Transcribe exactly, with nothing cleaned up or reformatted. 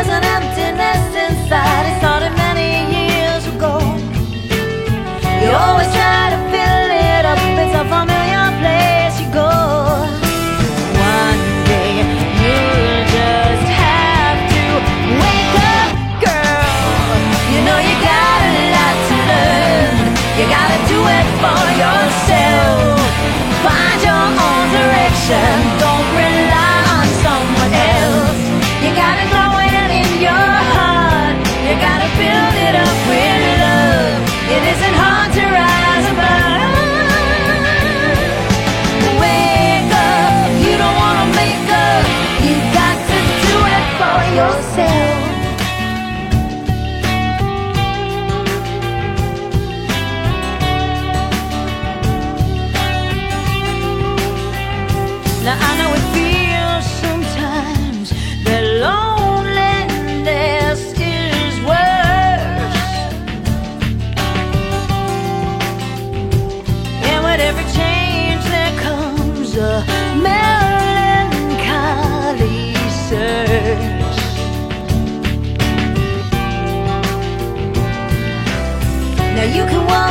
there's an emptiness inside. It started many years ago. You always try to fill it up. It's a familiar place you go. One day you'll just have to wake up, girl. You know you got a lot to learn. You gotta do it for yourself. Find your own direction. Don't rely on someone else. You gotta grow it in your heart. You gotta build it up with love. It isn't hard to rise above. Wake up. You don't wanna make up. You got to do it for yourself. Now I know it feels sometimes that loneliness is worse. And with every change there comes a melancholy search. Now you can walk